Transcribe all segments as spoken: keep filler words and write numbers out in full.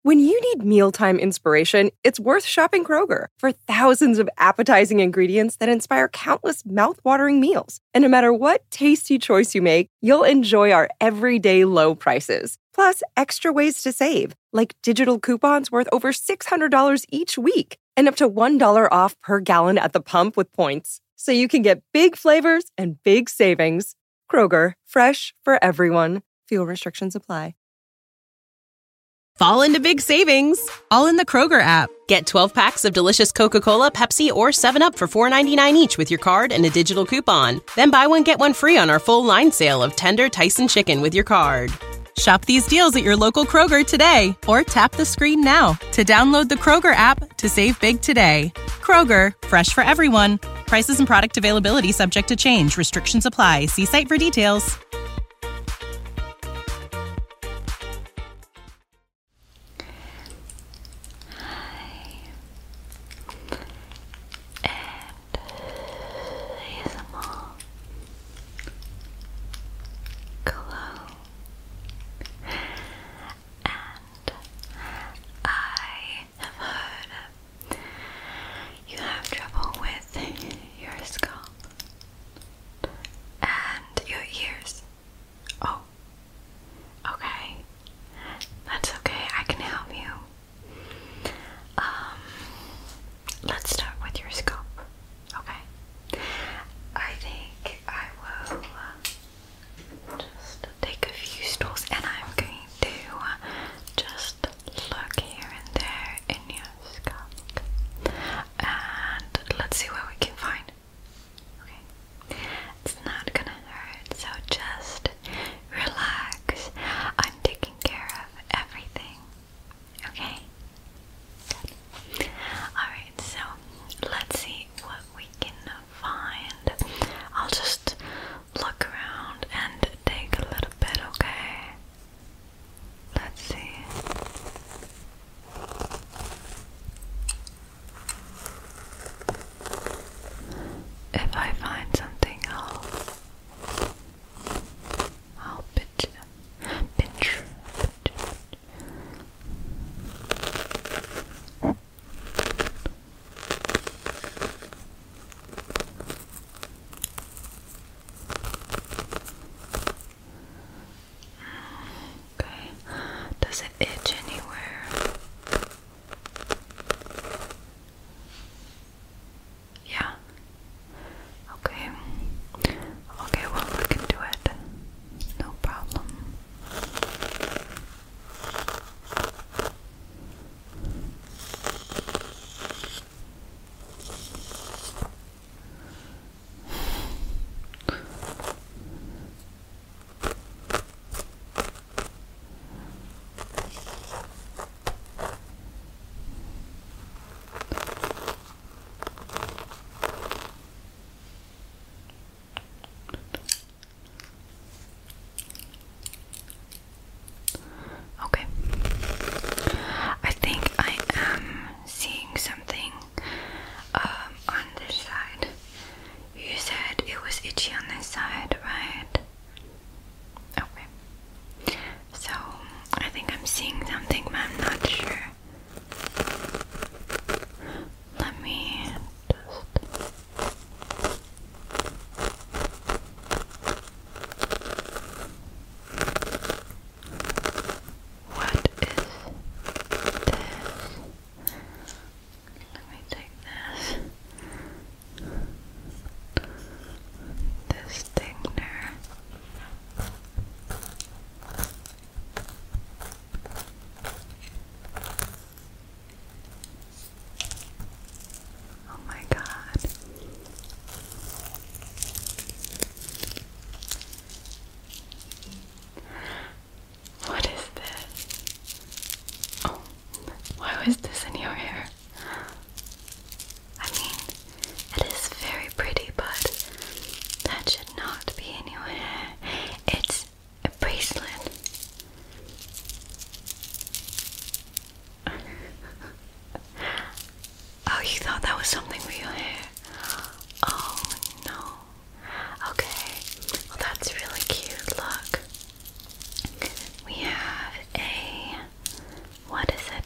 When you need mealtime inspiration, it's worth shopping Kroger for thousands of appetizing ingredients that inspire countless mouth-watering meals. And no matter what tasty choice you make, you'll enjoy our everyday low prices. Plus, extra ways to save, like digital coupons worth over six hundred dollars each week and up to one dollar off per gallon at the pump with points. So you can get big flavors and big savings. Kroger, fresh for everyone. Fuel restrictions apply. Fall into big savings, all in the Kroger app. Get twelve packs of delicious Coca-Cola, Pepsi, or seven up for four ninety-nine each with your card and a digital coupon. Then buy one, get one free on our full line sale of tender Tyson chicken with your card. Shop these deals at your local Kroger today, or tap the screen now to download the Kroger app to save big today. Kroger, fresh for everyone. Prices and product availability subject to change. Restrictions apply. See site for details. How is this in your hair? I mean, it is very pretty, but that should not be in your hair. It's a bracelet. Oh, you thought that was something for your hair? Oh, no. Okay, well that's really cute. Look. We have a, what is it?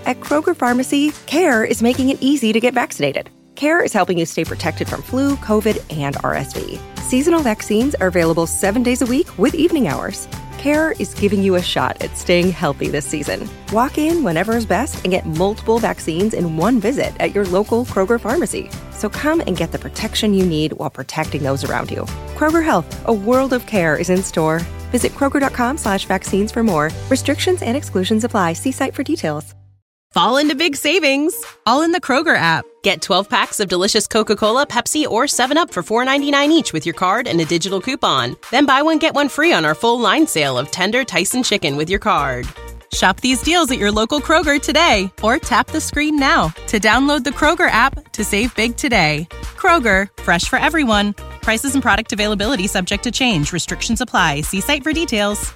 At Kroger Pharmacy, CARE is making it easy to get vaccinated. CARE is helping you stay protected from flu, COVID, and R S V. Seasonal vaccines are available seven days a week with evening hours. CARE is giving you a shot at staying healthy this season. Walk in whenever is best and get multiple vaccines in one visit at your local Kroger pharmacy. So come and get the protection you need while protecting those around you. Kroger Health, a world of care, is in store. Visit Kroger.com slash vaccines for more. Restrictions and exclusions apply. See site for details. Fall into big savings, all in the Kroger app. Get twelve packs of delicious Coca-Cola, Pepsi, or seven up for four ninety-nine each with your card and a digital coupon. Then buy one, get one free on our full line sale of tender Tyson chicken with your card. Shop these deals at your local Kroger today, or tap the screen now to download the Kroger app to save big today. Kroger, fresh for everyone. Prices and product availability subject to change. Restrictions apply. See site for details.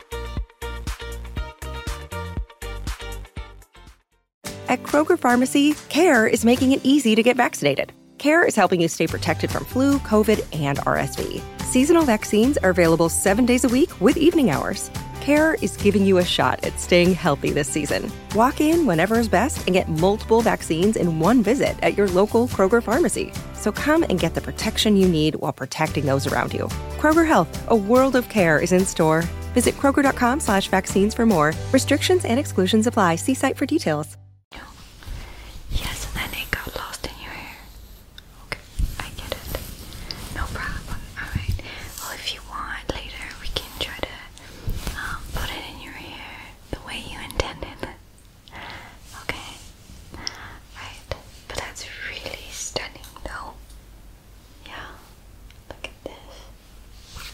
At Kroger Pharmacy, CARE is making it easy to get vaccinated. CARE is helping you stay protected from flu, COVID, and R S V. Seasonal vaccines are available seven days a week with evening hours. CARE is giving you a shot at staying healthy this season. Walk in whenever is best and get multiple vaccines in one visit at your local Kroger pharmacy. So come and get the protection you need while protecting those around you. Kroger Health, a world of care, is in store. Visit Kroger.com slash vaccines for more. Restrictions and exclusions apply. See site for details. Yes, and then it got lost in your hair. Okay, I get it. No problem. Alright. Well, if you want, later we can try to um, put it in your hair the way you intended. Okay? Right. But that's really stunning, though. Yeah. Look at this.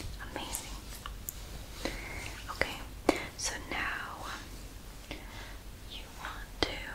Amazing. Okay. So now um, you want to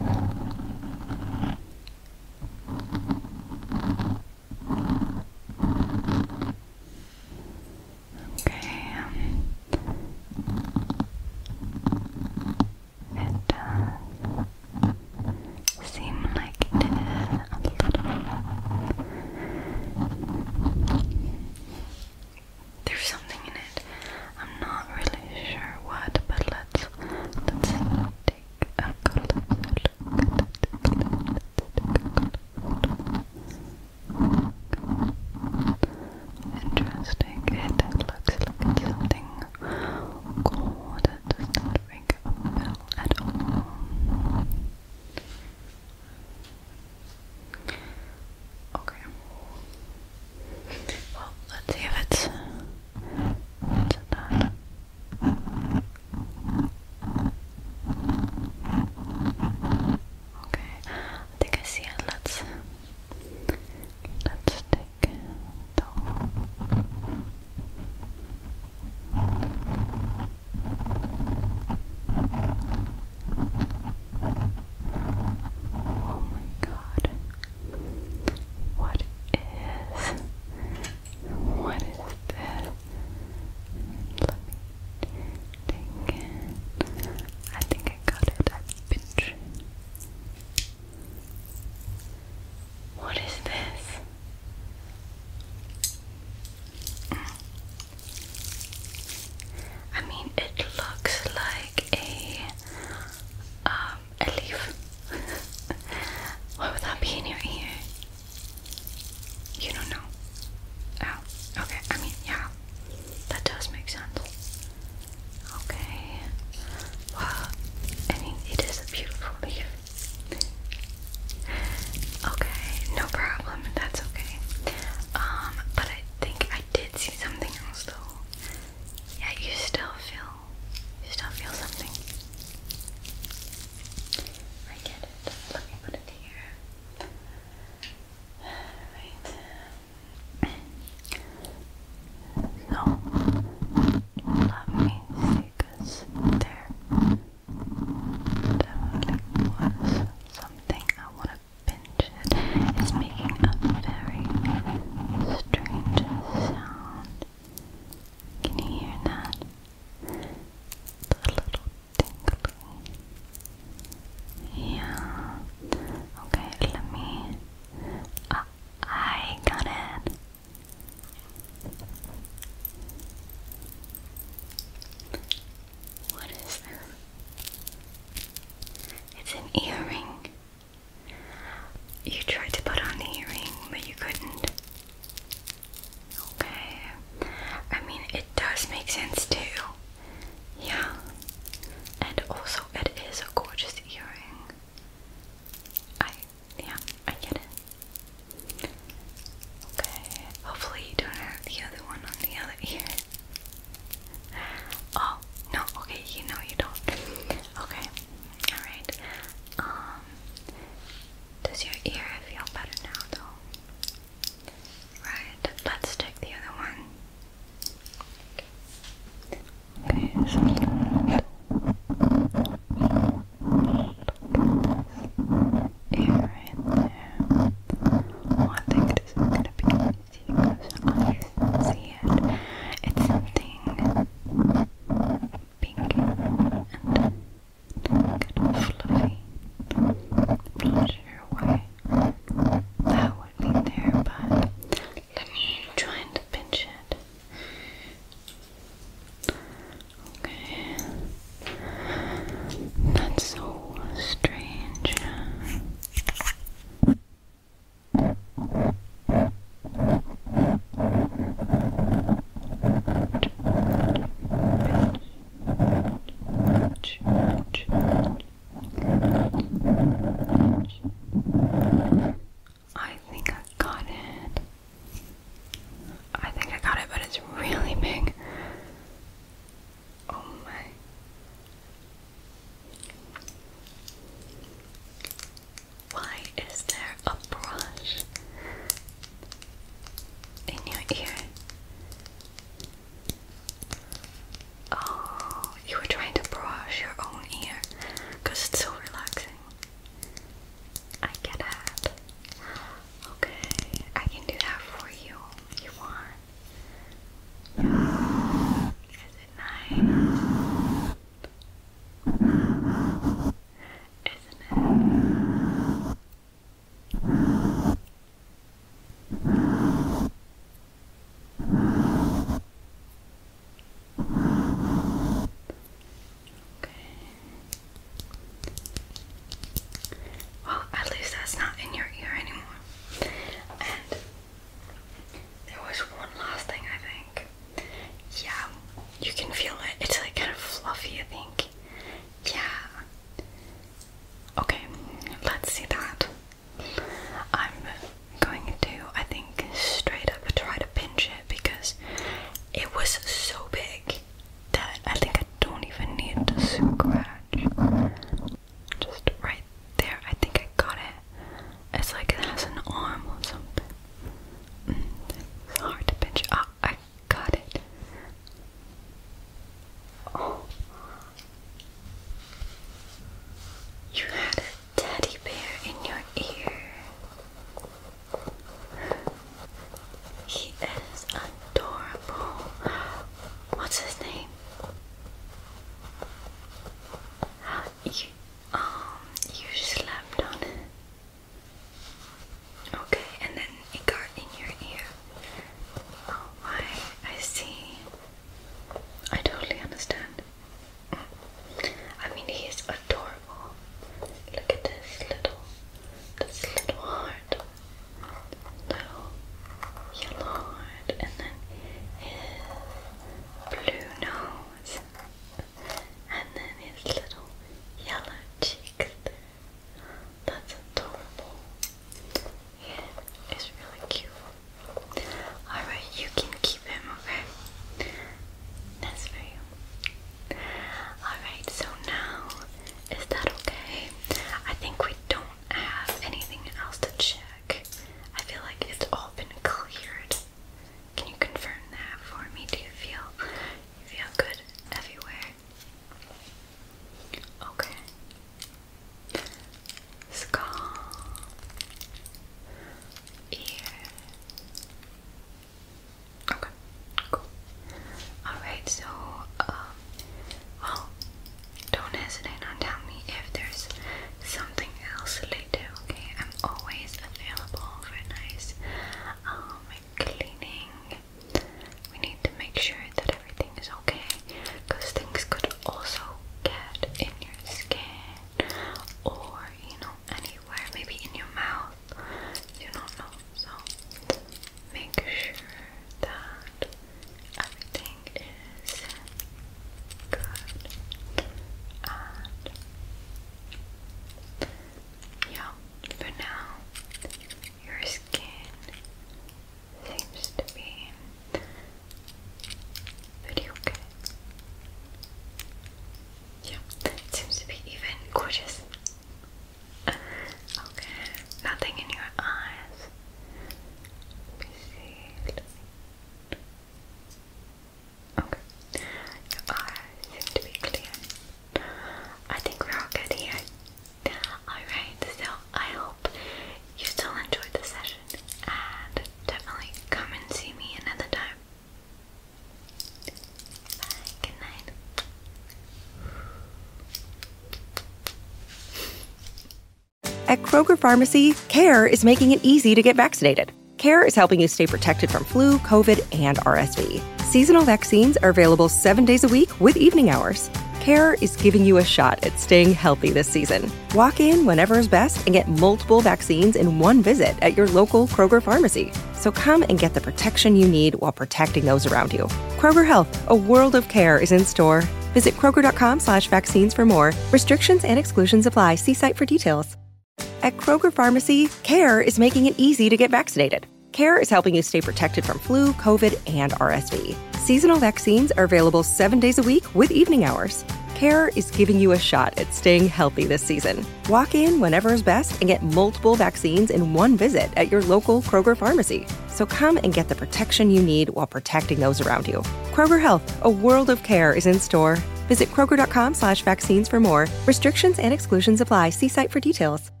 At Kroger Pharmacy, CARE is making it easy to get vaccinated. CARE is helping you stay protected from flu, COVID, and R S V. Seasonal vaccines are available seven days a week with evening hours. CARE is giving you a shot at staying healthy this season. Walk in whenever is best and get multiple vaccines in one visit at your local Kroger pharmacy. So come and get the protection you need while protecting those around you. Kroger Health, a world of care, is in store. Visit Kroger.com slash vaccines for more. Restrictions and exclusions apply. See site for details. At Kroger Pharmacy, CARE is making it easy to get vaccinated. CARE is helping you stay protected from flu, COVID, and R S V. Seasonal vaccines are available seven days a week with evening hours. CARE is giving you a shot at staying healthy this season. Walk in whenever is best and get multiple vaccines in one visit at your local Kroger pharmacy. So come and get the protection you need while protecting those around you. Kroger Health, a world of care, is in store. Visit Kroger.com slash vaccines for more. Restrictions and exclusions apply. See site for details.